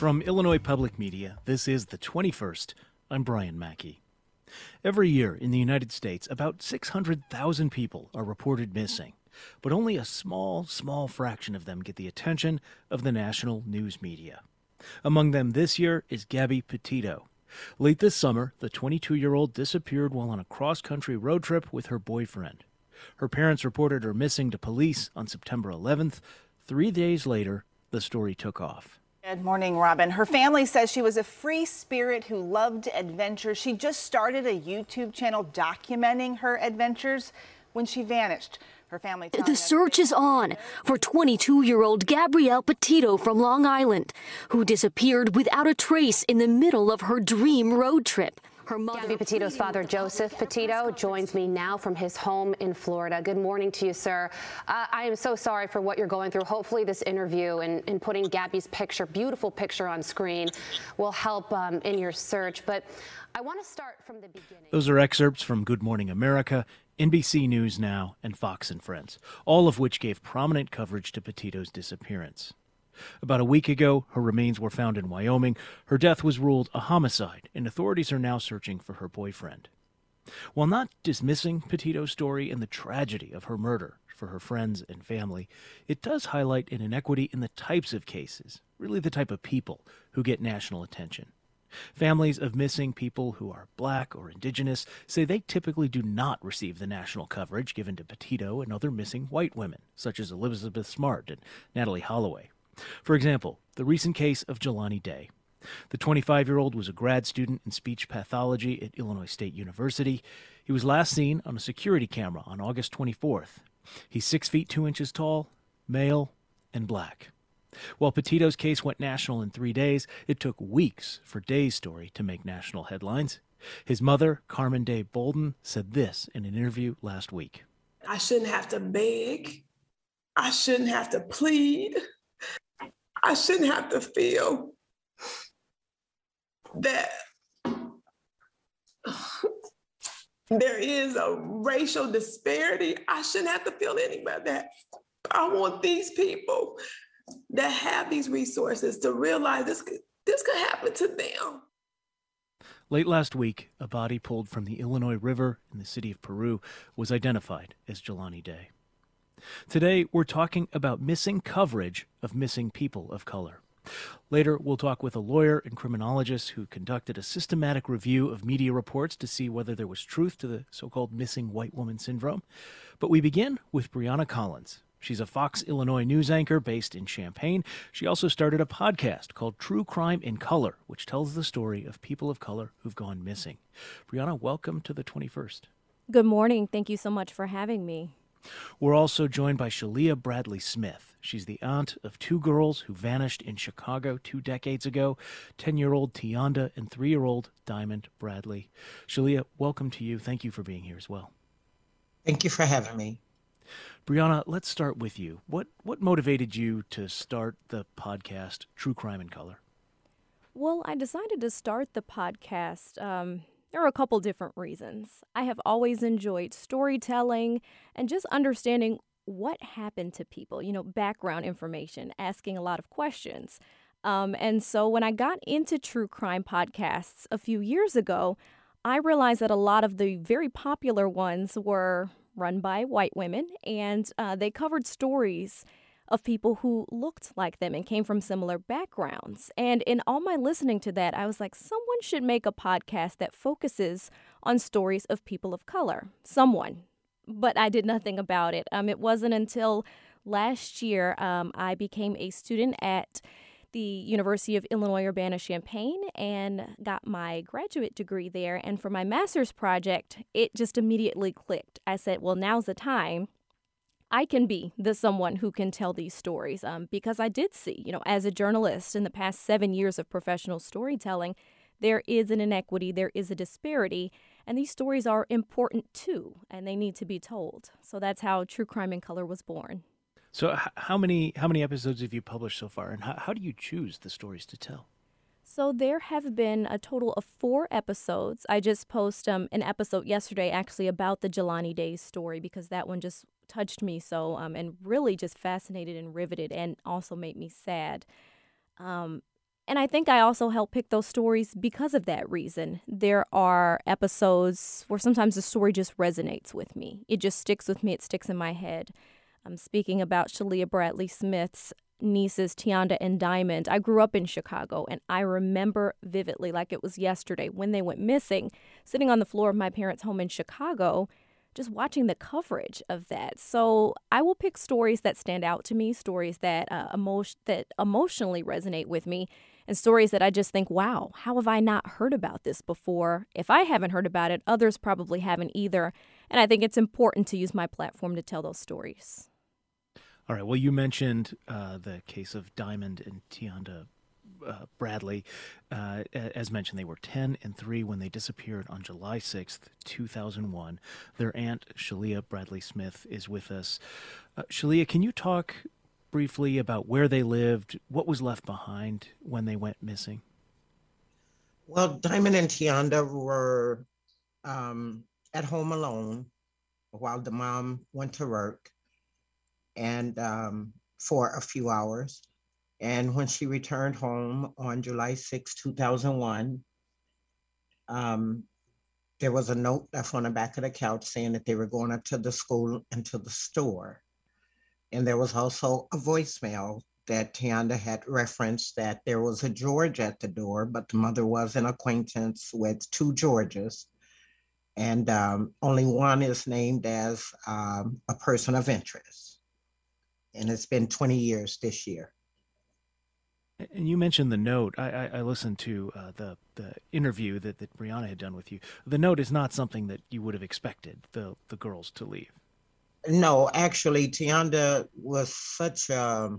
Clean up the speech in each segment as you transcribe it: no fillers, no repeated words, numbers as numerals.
From Illinois Public Media, this is The 21st. I'm Brian Mackey. Every year in the United States, about 600,000 people are reported missing, but only a small fraction of them get the attention of the national news media. Among them this year is Gabby Petito. Late this summer, the 22-year-old disappeared while on a cross-country road trip with her boyfriend. Her parents reported her missing to police on September 11th. 3 days later, the story took off. Good morning, Robin. Her family says she was a free spirit who loved adventure. She just started a YouTube channel documenting her adventures when she vanished. Her family The search is on for 22-year-old Gabrielle Petito from Long Island, who disappeared without a trace in the middle of her dream road trip. Her mother, Gabby Petito's father, Joseph Petito, joins me now from his home in Florida. Good morning to you, sir. I am so sorry for what you're going through. Hopefully this interview and putting Gabby's picture, beautiful picture on screen, will help in your search. But I want to start from the beginning. Those are excerpts from Good Morning America, NBC News Now, and Fox and Friends, all of which gave prominent coverage to Petito's disappearance. About a week ago, her remains were found in Wyoming. Her death was ruled a homicide, and authorities are now searching for her boyfriend. While not dismissing Petito's story and the tragedy of her murder for her friends and family, it does highlight an inequity in the types of cases, really the type of people who get national attention. Families of missing people who are black or indigenous say they typically do not receive the national coverage given to Petito and other missing white women, such as Elizabeth Smart and Natalie Holloway. For example, the recent case of Jelani Day. The 25-year-old was a grad student in speech pathology at Illinois State University. He was last seen on a security camera on August 24th. He's 6 feet 2 inches tall, male, and black. While Petito's case went national in 3 days, it took weeks for Day's story to make national headlines. His mother, Carmen Day Bolden, said this in an interview last week. I shouldn't have to beg. I shouldn't have to plead. I shouldn't have to feel that there is a racial disparity. I shouldn't have to feel any of that. I want these people that have these resources to realize this could happen to them. Late last week, a body pulled from the Illinois River in the city of Peru was identified as Jelani Day. Today, we're talking about missing coverage of missing people of color. Later, we'll talk with a lawyer and criminologist who conducted a systematic review of media reports to see whether there was truth to the so-called missing white woman syndrome. But we begin with Brianna Collins. She's a Fox Illinois news anchor based in Champaign. She also started a podcast called True Crime in Color, which tells the story of people of color who've gone missing. Brianna, welcome to the 21st. Good morning. Thank you so much for having me. We're also joined by Shalia Bradley Smith. She's the aunt of 2 girls who vanished in Chicago 2 decades ago, 10-year-old Tianda and 3-year-old Diamond Bradley. Shalia, welcome to you. Thank you for being here as well. Thank you for having me. Brianna, let's start with you. What motivated you to start the podcast True Crime in Color? Well, I decided to start the podcast. There are a couple different reasons. I have always enjoyed storytelling and just understanding what happened to people, background information, asking a lot of questions. And so when I got into true crime podcasts a few years ago, I realized that a lot of the very popular ones were run by white women, and they covered stories of people who looked like them and came from similar backgrounds. And in all my listening to that, I was like, someone should make a podcast that focuses on stories of people of color. Someone. But I did nothing about it. It wasn't until last year I became a student at the University of Illinois Urbana-Champaign and got my graduate degree there. And for my master's project, it just immediately clicked. I said, well, now's the time. I can be the someone who can tell these stories because I did see, as a journalist in the past 7 years of professional storytelling, there is an inequity, there is a disparity, and these stories are important too, and they need to be told. So that's how True Crime in Color was born. So how many episodes have you published so far, and how do you choose the stories to tell? So there have been a total of 4 episodes. I just posted an episode yesterday actually about the Jelani Day story because that one just touched me so and really just fascinated and riveted and also made me sad. And I think I also help pick those stories because of that reason. There are episodes where sometimes the story just resonates with me. It just sticks with me. It sticks in my head. I'm speaking about Shalia Bradley Smith's nieces, Tianda and Diamond. I grew up in Chicago, and I remember vividly, like it was yesterday, when they went missing, sitting on the floor of my parents' home in Chicago, just watching the coverage of that. So I will pick stories that stand out to me, stories that emotionally resonate with me, and stories that I just think, wow, how have I not heard about this before? If I haven't heard about it, others probably haven't either. And I think it's important to use my platform to tell those stories. All right. Well, you mentioned the case of Diamond and Tianda Bradley. As mentioned, they were 10 and 3 when they disappeared on July 6th, 2001. Their aunt, Shalia Bradley Smith, is with us. Shalia, can you talk briefly about where they lived, what was left behind when they went missing? Well, Diamond and Tianda were at home alone while the mom went to work and for a few hours. And when she returned home on July 6, 2001, there was a note left on the back of the couch saying that they were going up to the school and to the store. And there was also a voicemail that Tianda had referenced that there was a George at the door, but the mother was an acquaintance with 2 Georges. And only one is named as a person of interest. And it's been 20 years this year. And you mentioned the note. I listened to the interview that Brianna had done with you. The note is not something that you would have expected the girls to leave. No, actually, Tianda was such a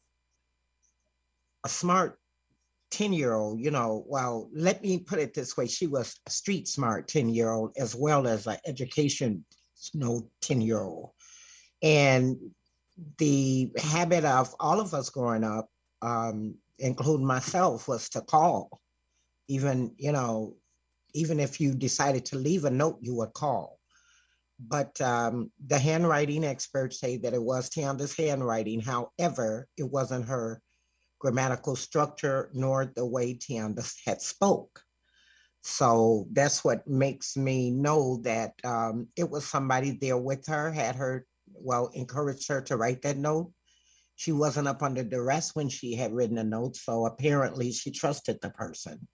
smart 10-year-old, well, let me put it this way. She was a street smart 10-year-old as well as an education 10-year-old. And the habit of all of us growing up, including myself, was to call. Even if you decided to leave a note, you would call. But the handwriting experts say that it was Tianda's handwriting. However, it wasn't her grammatical structure nor the way Tianda had spoke. So that's what makes me know that it was somebody there with her, encouraged her to write that note. She wasn't up under duress when she had written a note, so apparently she trusted the person.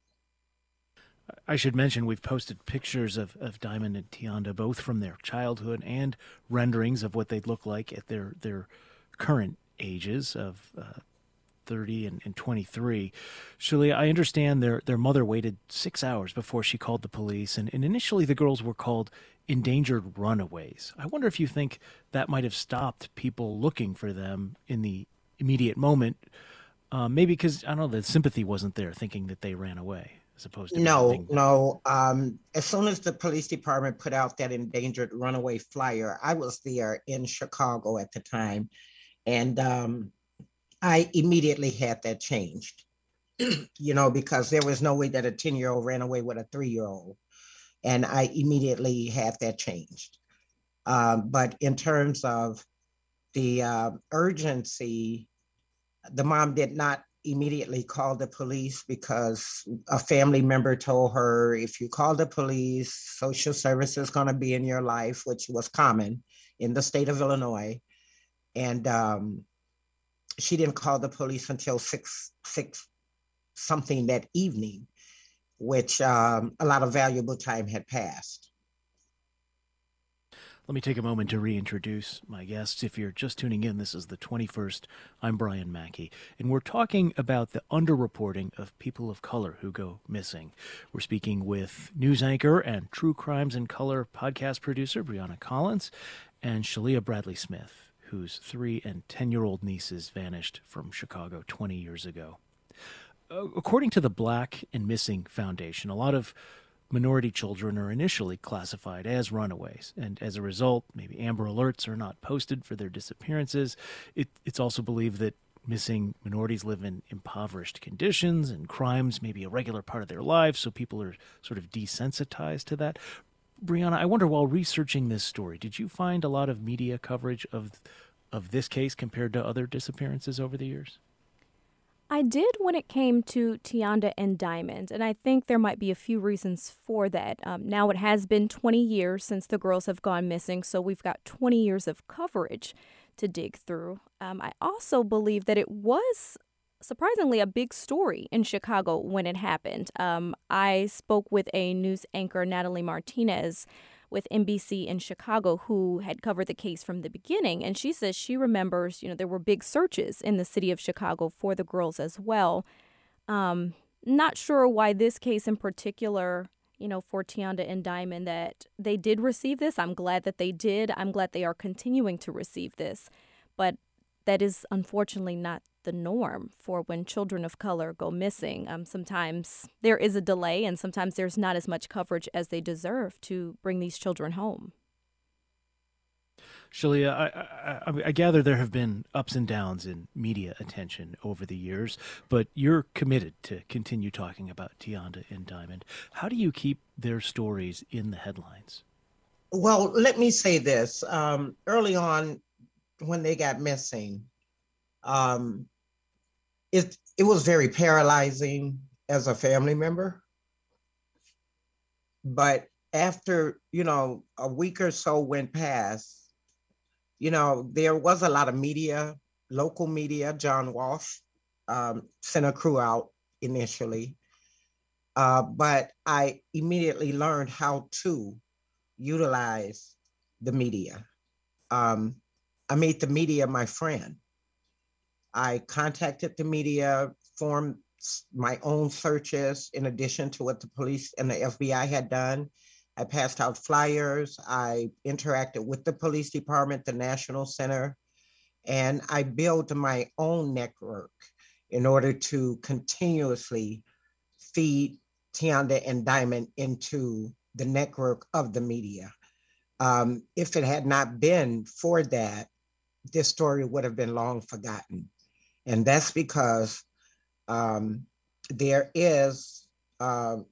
I should mention we've posted pictures of Diamond and Tianda, both from their childhood and renderings of what they'd look like at their current ages of 30 and 23. Shalia, I understand their mother waited 6 hours before she called the police, and initially the girls were called endangered runaways. I wonder if you think that might have stopped people looking for them in the immediate moment, maybe because, I don't know, the sympathy wasn't there, thinking that they ran away. As opposed to No. As soon as the police department put out that endangered runaway flyer, I was there in Chicago at the time, and I immediately had that changed, because there was no way that a 10-year-old ran away with a 3-year-old, and I immediately had that changed. But in terms of the urgency, the mom did not immediately called the police because a family member told her, if you call the police, social services is going to be in your life, which was common in the state of Illinois. And she didn't call the police until six something that evening, which a lot of valuable time had passed. Let me take a moment to reintroduce my guests. If you're just tuning in, this is the 21st. I'm Brian Mackey, and we're talking about the underreporting of people of color who go missing. We're speaking with news anchor and True Crimes in Color podcast producer Brianna Collins and Shalia Bradley Smith, whose 3 and 10-year-old nieces vanished from Chicago 20 years ago. According to the Black and Missing Foundation, a lot of minority children are initially classified as runaways, and as a result, maybe Amber Alerts are not posted for their disappearances. It's also believed that missing minorities live in impoverished conditions, and crimes may be a regular part of their lives, so people are sort of desensitized to that. Brianna, I wonder, while researching this story, did you find a lot of media coverage of this case compared to other disappearances over the years? I did when it came to Tianda and Diamond, and I think there might be a few reasons for that. Now it has been 20 years since the girls have gone missing, so we've got 20 years of coverage to dig through. I also believe that it was surprisingly a big story in Chicago when it happened. I spoke with a news anchor, Natalie Martinez, with NBC in Chicago, who had covered the case from the beginning. And she says she remembers, there were big searches in the city of Chicago for the girls as well. Not sure why this case in particular, for Tianda and Diamond, that they did receive this. I'm glad that they did. I'm glad they are continuing to receive this. But that is unfortunately not the norm for when children of color go missing. Sometimes there is a delay, and sometimes there's not as much coverage as they deserve to bring these children home. Shalia, I gather there have been ups and downs in media attention over the years, but you're committed to continue talking about Tianda and Diamond. How do you keep their stories in the headlines? Well, let me say this. Early on, when they got missing, it was very paralyzing as a family member. But after, a week or so went past, there was a lot of media, local media. John Walsh sent a crew out initially. But I immediately learned how to utilize the media. I made the media my friend. I contacted the media, formed my own searches in addition to what the police and the FBI had done. I passed out flyers. I interacted with the police department, the National Center, and I built my own network in order to continuously feed Tianda and Diamond into the network of the media. If it had not been for that, this story would have been long forgotten. And that's because there is an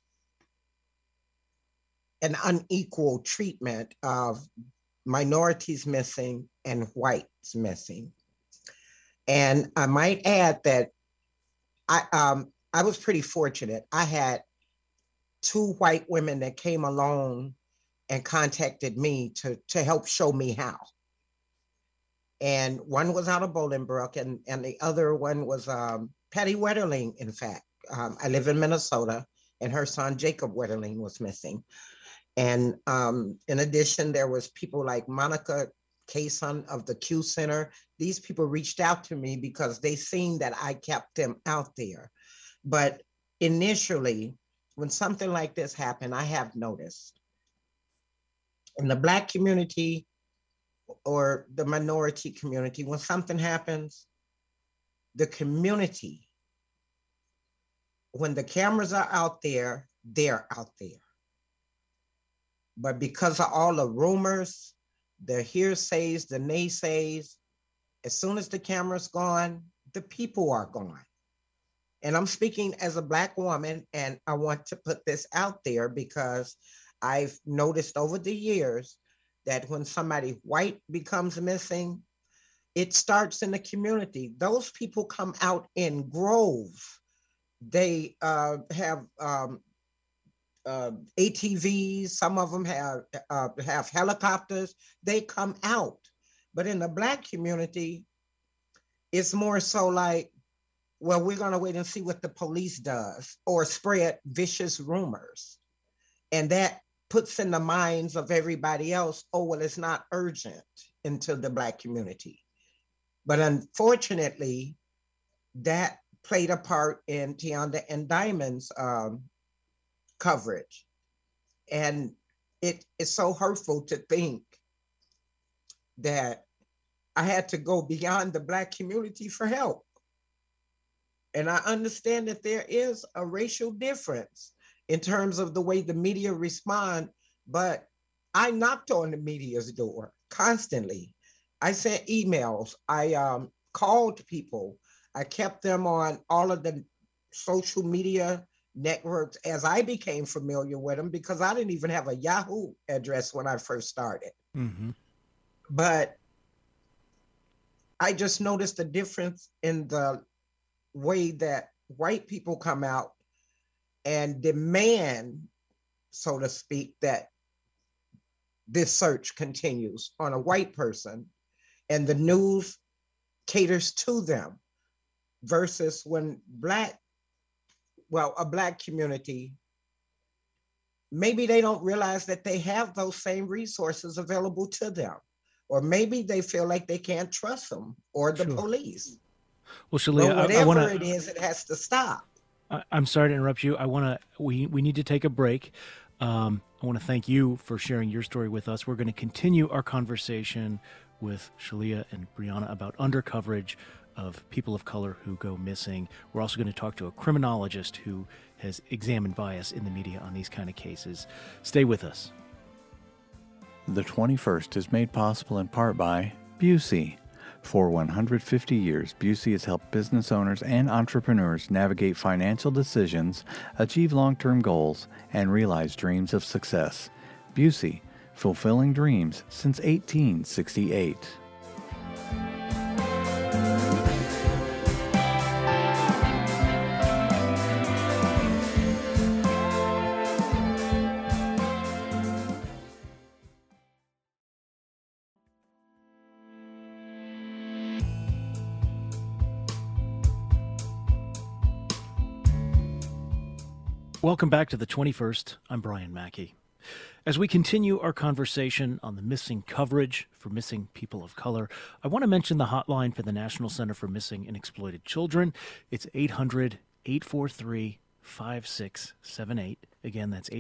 unequal treatment of minorities missing and whites missing. And I might add that I was pretty fortunate. I had 2 white women that came along and contacted me to help show me how. And one was out of Bolingbrook, and the other one was Patty Wetterling, in fact. I live in Minnesota, and her son, Jacob Wetterling, was missing. And in addition, there was people like Monica Kaysen of the Q Center. These people reached out to me because they seen that I kept them out there. But initially, when something like this happened, I have noticed in the Black community or the minority community, when something happens, the community, when the cameras are out there, they're out there. But because of all the rumors, the hearsays, the naysays, as soon as the camera's gone, the people are gone. And I'm speaking as a Black woman, and I want to put this out there because I've noticed over the years that when somebody white becomes missing, it starts in the community. Those people come out in groves. They have ATVs. Some of them have helicopters. They come out. But in the Black community, it's more so like, well, we're going to wait and see what the police does or spread vicious rumors. And that puts in the minds of everybody else, oh, well, it's not urgent into the Black community. But unfortunately, that played a part in Tianda and Diamond's coverage. And it is so hurtful to think that I had to go beyond the Black community for help. And I understand that there is a racial difference in terms of the way the media respond, but I knocked on the media's door constantly. I sent emails, I called people, I kept them on all of the social media networks as I became familiar with them, because I didn't even have a Yahoo address when I first started. Mm-hmm. But I just noticed the difference in the way that white people come out and demand, so to speak, that this search continues on a white person and the news caters to them, versus when a Black community, maybe they don't realize that they have those same resources available to them, or maybe they feel like they can't trust them or the police. Well, Shalia, whatever it is, it has to stop. I'm sorry to interrupt you. We need to take a break. I want to thank you for sharing your story with us. We're going to continue our conversation with Shalia and Brianna about undercoverage of people of color who go missing. We're also going to talk to a criminologist who has examined bias in the media on these kind of cases. Stay with us. The 21st is made possible in part by Busey. For 150 years, Busey has helped business owners and entrepreneurs navigate financial decisions, achieve long-term goals, and realize dreams of success. Busey, fulfilling dreams since 1868. Welcome back to the 21st. I'm Brian Mackey. As we continue our conversation on the missing coverage for missing people of color, I want to mention the hotline for the National Center for Missing and Exploited Children. It's 800-843-5678. Again, that's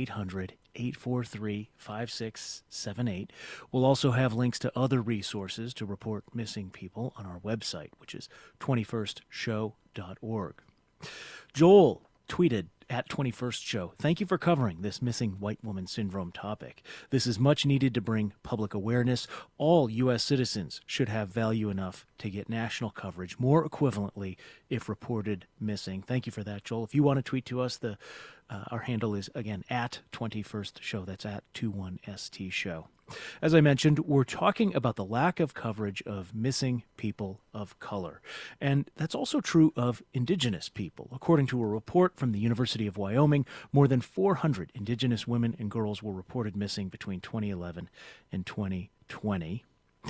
800-843-5678. We'll also have links to other resources to report missing people on our website, which is 21stshow.org. Joel tweeted at 21st Show, "Thank you for covering this missing white woman syndrome topic. This is much needed to bring public awareness. All U.S. citizens should have value enough to get national coverage more equivalently if reported missing." Thank you for that, Joel. If you want to tweet to us, our handle is, again, at 21st Show. That's at 21ST Show. As I mentioned, we're talking about the lack of coverage of missing people of color. And that's also true of indigenous people. According to a report from the University of Wyoming, more than 400 indigenous women and girls were reported missing between 2011 and 2020.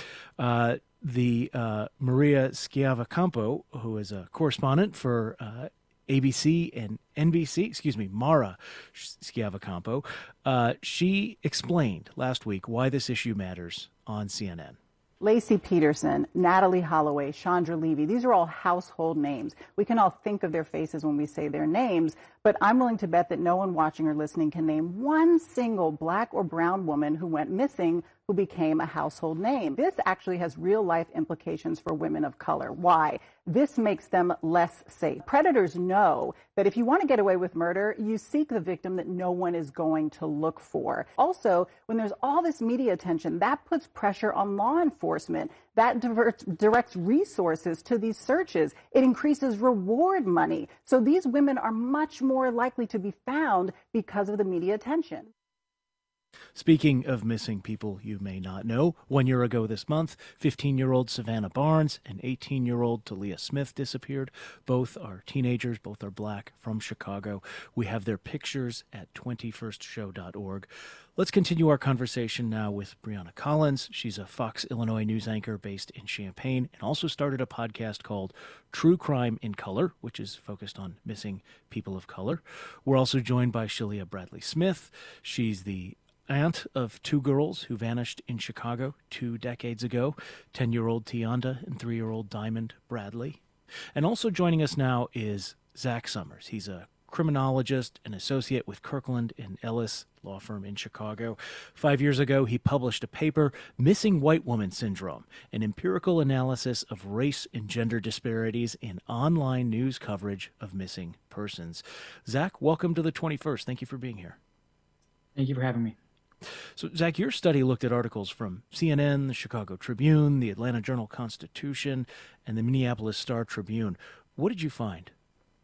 Maria Schiavocampo, who is a correspondent for ABC and NBC, Mara Schiavocampo, she explained last week why this issue matters on CNN. Lacey Peterson, Natalie Holloway, Chandra Levy, these are all household names. We can all think of their faces when we say their names, but I'm willing to bet that no one watching or listening can name one single Black or brown woman who went missing who became a household name. This actually has real life implications for women of color. Why? This makes them less safe. Predators know that if you want to get away with murder, you seek the victim that no one is going to look for. Also, when there's all this media attention, that puts pressure on law enforcement. That directs resources to these searches. It increases reward money. So these women are much more likely to be found because of the media attention. Speaking of missing people you may not know, 1 year ago this month, 15-year-old Savannah Barnes and 18-year-old Talia Smith disappeared. Both are teenagers, both are Black, from Chicago. We have their pictures at 21stshow.org. Let's continue our conversation now with Brianna Collins. She's a Fox Illinois news anchor based in Champaign and also started a podcast called True Crime in Color, which is focused on missing people of color. We're also joined by Shalia Bradley Smith. She's the aunt of two girls who vanished in Chicago 2 decades ago, 10-year-old Tianda and 3-year-old Diamond Bradley. And also joining us now is Zach Summers. He's a criminologist, an associate with Kirkland & Ellis law firm in Chicago. 5 years ago, he published a paper, Missing White Woman Syndrome, an empirical analysis of race and gender disparities in online news coverage of missing persons. Zach, welcome to the 21st. Thank you for being here. Thank you for having me. So, Zach, your study looked at articles from CNN, the Chicago Tribune, the Atlanta Journal-Constitution, and the Minneapolis Star-Tribune. What did you find?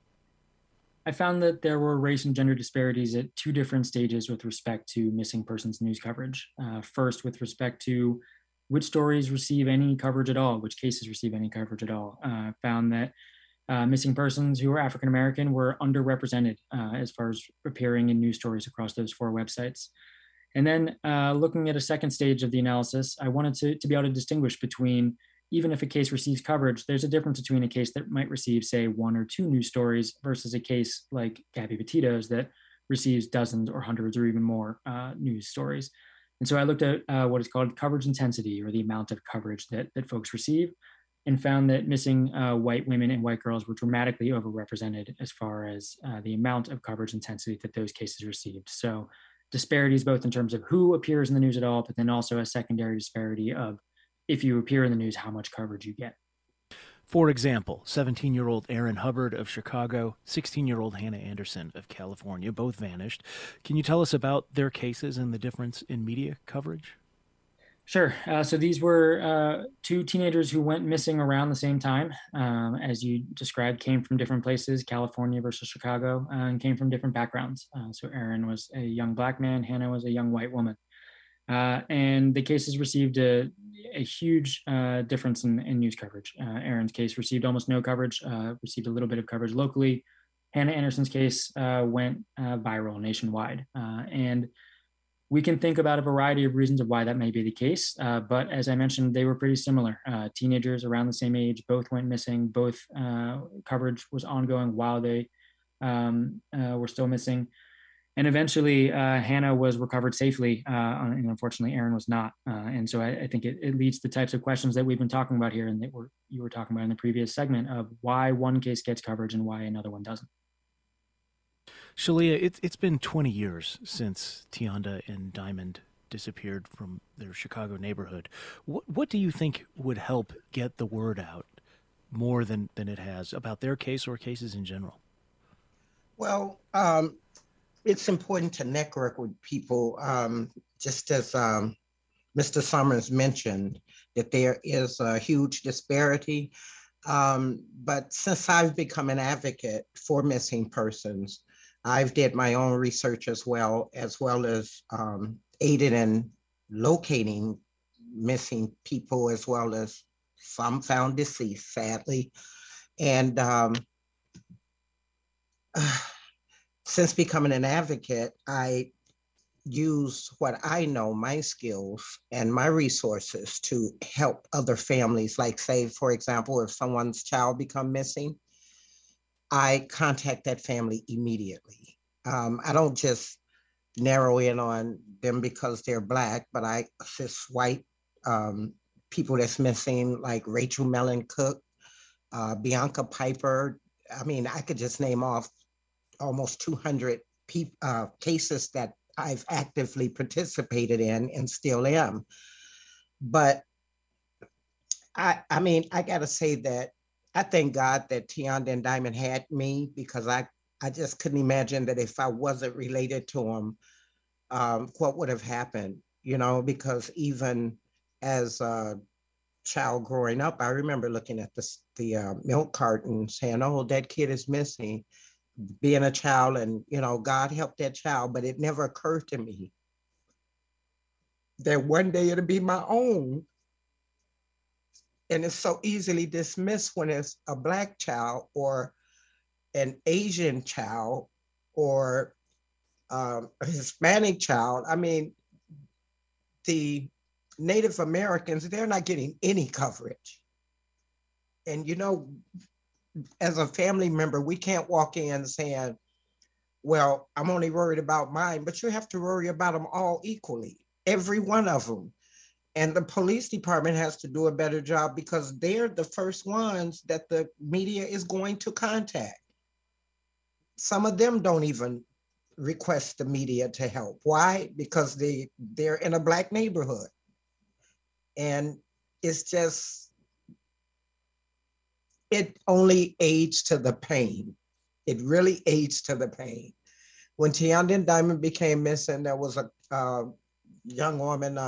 I found that there were race and gender disparities at 2 different stages with respect to missing persons news coverage. First, with respect to which stories receive any coverage at all, which cases receive any coverage at all. Found that missing persons who were African American were underrepresented as far as appearing in news stories across those 4 websites. And then looking at a second stage of the analysis, I wanted to be able to distinguish between, even if a case receives coverage, there's a difference between a case that might receive, say, 1 or 2 news stories versus a case like Gabby Petito's that receives dozens or hundreds or even more news stories. And so I looked at what is called coverage intensity, or the amount of coverage that folks receive, and found that missing white women and white girls were dramatically overrepresented as far as the amount of coverage intensity that those cases received. So disparities both in terms of who appears in the news at all, but then also a secondary disparity of, if you appear in the news, how much coverage you get. For example, 17-year-old Erin Hubbard of Chicago, 16-year-old Hannah Anderson of California, both vanished. Can you tell us about their cases and the difference in media coverage? Sure. So these were 2 teenagers who went missing around the same time. As you described, came from different places, California versus Chicago, and came from different backgrounds. So Erin was a young Black man, Hannah was a young white woman. And the cases received a huge difference in news coverage. Erin's case received almost no coverage, received a little bit of coverage locally. Hannah Anderson's case went viral nationwide. And we can think about a variety of reasons of why that may be the case. But as I mentioned, they were pretty similar. Teenagers around the same age, both went missing, both coverage was ongoing while they were still missing. And eventually, Hannah was recovered safely, and unfortunately, Erin was not. And so I think it leads to types of questions that we've been talking about here and that you were talking about in the previous segment of why one case gets coverage and why another one doesn't. Shalia, it's been 20 years since Tianda and Diamond disappeared from their Chicago neighborhood. What do you think would help get the word out more than it has about their case or cases in general? Well, it's important to network with people, just as Mr. Summers mentioned, that there is a huge disparity. But since I've become an advocate for missing persons, I've did my own research as well as aided in locating missing people, as well as some found deceased, sadly. And since becoming an advocate, I use what I know, my skills and my resources to help other families. Like, say, for example, if someone's child become missing, I contact that family immediately. I don't just narrow in on them because they're Black, but I assist white people that's missing, like Rachel Mellon Cook, Bianca Piper. I mean, I could just name off almost 200 cases that I've actively participated in and still am. But I mean, I gotta say that I thank God that Tianda and Diamond had me, because I just couldn't imagine that if I wasn't related to them, what would have happened, you know, because even as a child growing up, I remember looking at the milk carton saying, oh, that kid is missing, being a child, and, you know, God help that child, but it never occurred to me that one day it'll be my own. And it's so easily dismissed when it's a Black child or an Asian child or a Hispanic child. I mean, the Native Americans, they're not getting any coverage. And, you know, as a family member, we can't walk in saying, well, I'm only worried about mine, but you have to worry about them all equally, every one of them. And the police department has to do a better job, because they're the first ones that the media is going to contact. Some of them don't even request the media to help. Why? Because they're in a Black neighborhood. And it's just, it only aids to the pain. It really aids to the pain. When Tianda and Diamond became missing, there was a young woman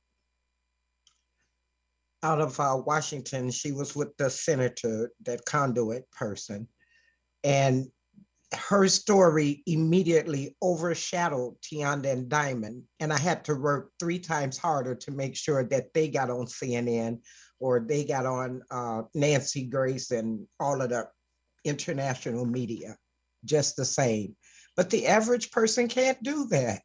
out of Washington. She was with the senator, that conduit person. And her story immediately overshadowed Tianda and Diamond. And I had to work 3 times harder to make sure that they got on CNN or they got on Nancy Grace and all of the international media just the same. But the average person can't do that.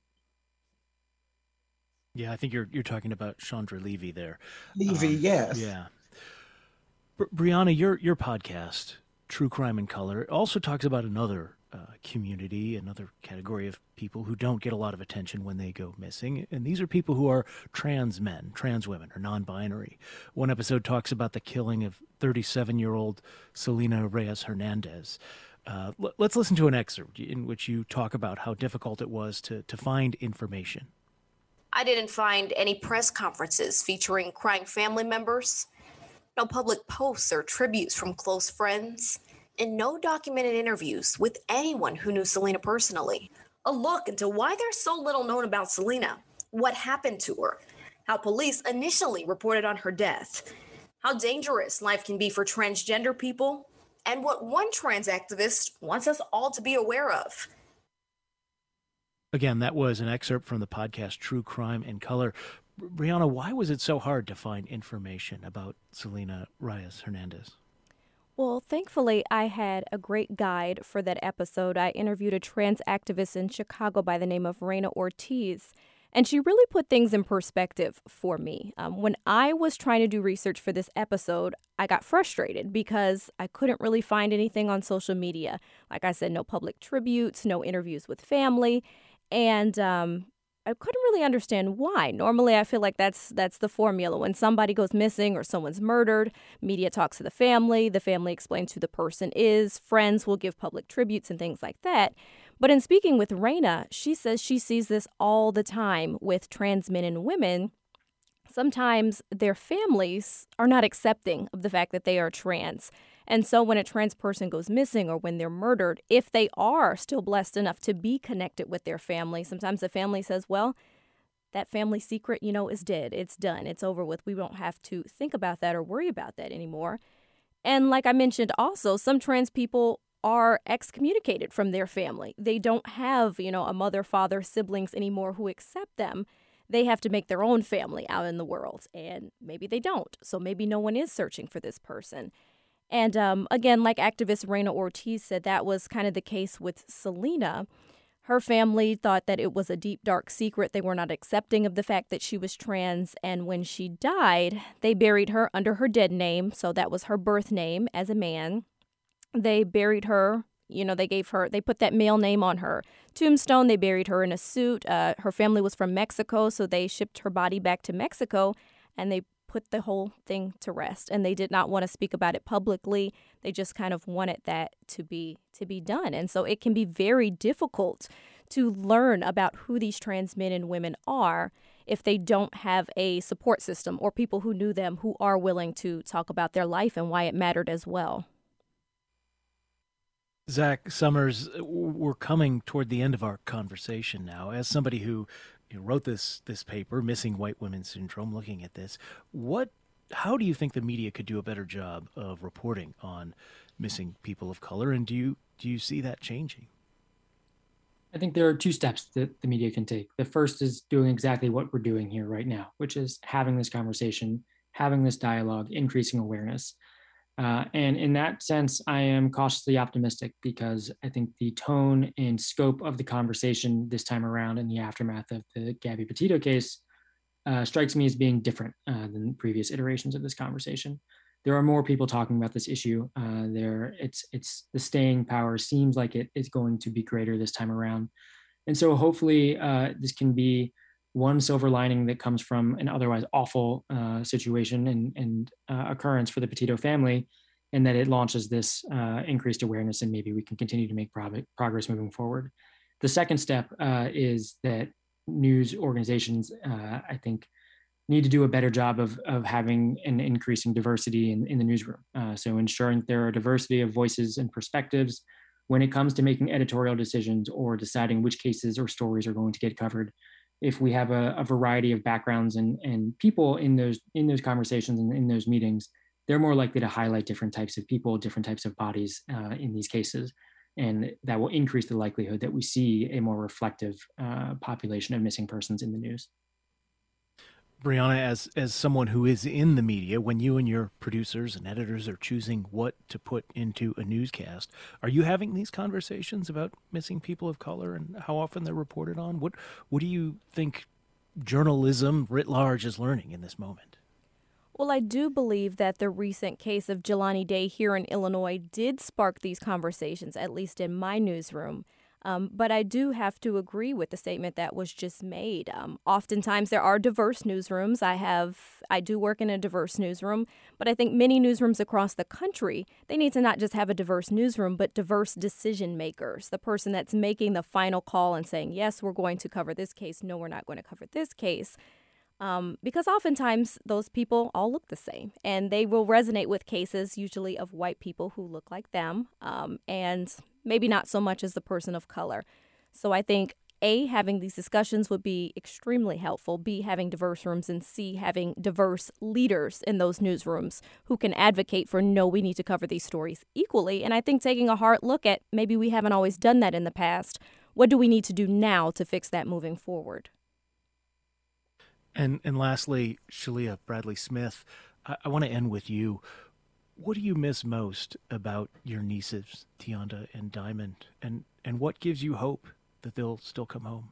Yeah, I think you're talking about Chandra Levy there. Levy, yes. Yeah. Brianna, your podcast, True Crime in Color, also talks about another community, another category of people who don't get a lot of attention when they go missing. And these are people who are trans men, trans women, or non-binary. One episode talks about the killing of 37-year-old Selena Reyes Hernandez. Let's listen to an excerpt in which you talk about how difficult it was to find information. I didn't find any press conferences featuring crying family members, no public posts or tributes from close friends, and no documented interviews with anyone who knew Selena personally. A look into why there's so little known about Selena, what happened to her, how police initially reported on her death, how dangerous life can be for transgender people, and what one trans activist wants us all to be aware of. Again, that was an excerpt from the podcast True Crime in Color. Brianna, why was it so hard to find information about Selena Reyes Hernandez? Well, thankfully, I had a great guide for that episode. I interviewed a trans activist in Chicago by the name of Reina Ortiz, and she really put things in perspective for me. When I was trying to do research for this episode, I got frustrated because I couldn't really find anything on social media. Like I said, no public tributes, no interviews with family, and I couldn't really understand why. Normally, I feel like that's the formula. When somebody goes missing or someone's murdered, media talks to the family explains who the person is, friends will give public tributes and things like that. But in speaking with Reina, she says she sees this all the time with trans men and women. Sometimes their families are not accepting of the fact that they are trans. And so when a trans person goes missing or when they're murdered, if they are still blessed enough to be connected with their family, sometimes the family says, well, that family secret, is dead. It's done. It's over with. We don't have to think about that or worry about that anymore. And like I mentioned also, some trans people are excommunicated from their family. They don't have, a mother, father, siblings anymore who accept them. They have to make their own family out in the world, and maybe they don't. So maybe no one is searching for this person. And again, like activist Reina Ortiz said, that was kind of the case with Selena. Her family thought that it was a deep, dark secret. They were not accepting of the fact that she was trans. And when she died, they buried her under her dead name. So that was her birth name as a man. They buried her. They put that male name on her tombstone. They buried her in a suit. Her family was from Mexico, so they shipped her body back to Mexico, and they put the whole thing to rest. And they did not want to speak about it publicly. They just kind of wanted that to be done. And so it can be very difficult to learn about who these trans men and women are if they don't have a support system or people who knew them who are willing to talk about their life and why it mattered as well. Zach Summers, we're coming toward the end of our conversation now. As somebody who wrote this paper, Missing White Women Syndrome, looking at this, how do you think the media could do a better job of reporting on missing people of color, and do you see that changing? I think there are two steps that the media can take. The first is doing exactly what we're doing here right now, which is having this conversation, having this dialogue, increasing awareness. And in that sense, I am cautiously optimistic because I think the tone and scope of the conversation this time around in the aftermath of the Gabby Petito case strikes me as being different than previous iterations of this conversation. There are more people talking about this issue. It's the staying power seems like it is going to be greater this time around. And so hopefully this can be one silver lining that comes from an otherwise awful situation and occurrence for the Petito family, and that it launches this increased awareness, and maybe we can continue to make progress moving forward. The second step is that news organizations, I think, need to do a better job of having an increasing diversity in the newsroom. So ensuring that there are diversity of voices and perspectives when it comes to making editorial decisions or deciding which cases or stories are going to get covered. If we have a variety of backgrounds and people in those conversations and in those meetings, they're more likely to highlight different types of people, different types of bodies in these cases. And that will increase the likelihood that we see a more reflective population of missing persons in the news. Brianna, as someone who is in the media, when you and your producers and editors are choosing what to put into a newscast, are you having these conversations about missing people of color and how often they're reported on? What do you think journalism writ large is learning in this moment? Well, I do believe that the recent case of Jelani Day here in Illinois did spark these conversations, at least in my newsroom. But I do have to agree with the statement that was just made. Oftentimes there are diverse newsrooms. I do work in a diverse newsroom, but I think many newsrooms across the country, they need to not just have a diverse newsroom, but diverse decision makers. The person that's making the final call and saying, yes, we're going to cover this case. No, we're not going to cover this case. Because oftentimes those people all look the same, and they will resonate with cases usually of white people who look like them, and maybe not so much as the person of color. So I think A, having these discussions would be extremely helpful, B, having diverse rooms, and C, having diverse leaders in those newsrooms who can advocate for, no, we need to cover these stories equally. And I think taking a hard look at maybe we haven't always done that in the past. What do we need to do now to fix that moving forward? And lastly, Shalia Bradley Smith, I want to end with you. What do you miss most about your nieces, Tianda and Diamond, and what gives you hope that they'll still come home?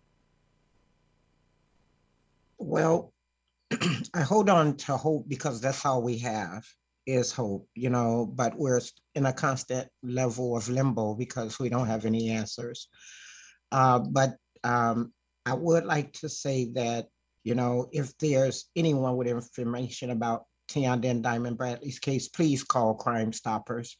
Well, I hold on to hope because that's all we have is hope, but we're in a constant level of limbo because we don't have any answers. But I would like to say that, if there's anyone with information about Tianda and Diamond Bradley's case, please call Crime Stoppers.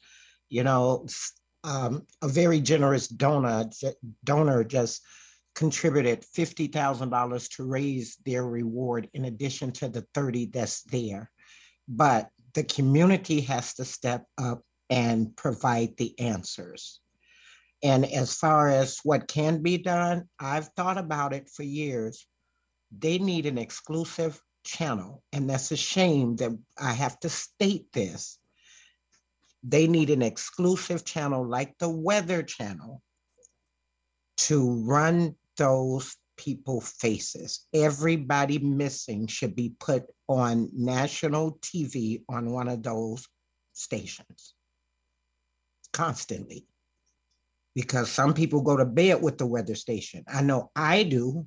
A very generous donor just contributed $50,000 to raise their reward in addition to the 30 that's there. But the community has to step up and provide the answers. And as far as what can be done, I've thought about it for years. They need an exclusive channel, and that's a shame that I have to state this. They need an exclusive channel like the Weather Channel to run those people's faces. Everybody missing should be put on national TV on one of those stations constantly, because some people go to bed with the weather station. I know I do.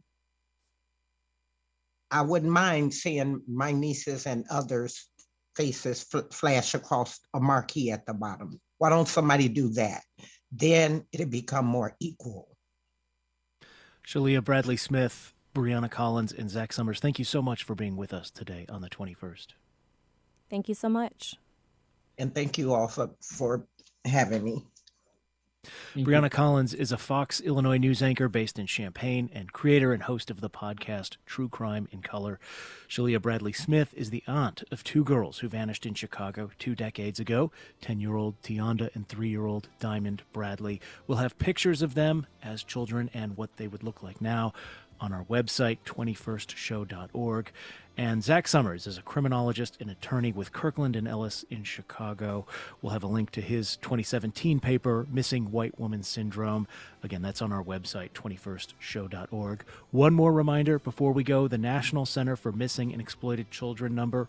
I wouldn't mind seeing my nieces and others' faces flash across a marquee at the bottom. Why don't somebody do that? Then it'll become more equal. Shalia Bradley Smith, Brianna Collins, and Zach Summers, thank you so much for being with us today on the 21st. Thank you so much. And thank you all for having me. Brianna Collins is a Fox Illinois news anchor based in Champaign and creator and host of the podcast True Crime in Color. Shalia Bradley Smith is the aunt of two girls who vanished in Chicago 2 decades ago, 10-year-old Tianda and 3-year-old Diamond Bradley. We'll have pictures of them as children and what they would look like now on our website, 21stshow.org. And Zach Summers is a criminologist and attorney with Kirkland & Ellis in Chicago. We'll have a link to his 2017 paper, Missing White Woman Syndrome. Again, that's on our website, 21stshow.org. One more reminder before we go, the National Center for Missing and Exploited Children number,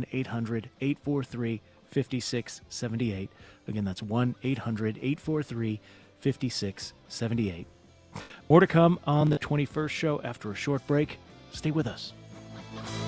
1-800-843-5678. Again, that's 1-800-843-5678. More to come on the 21st show after a short break. Stay with us.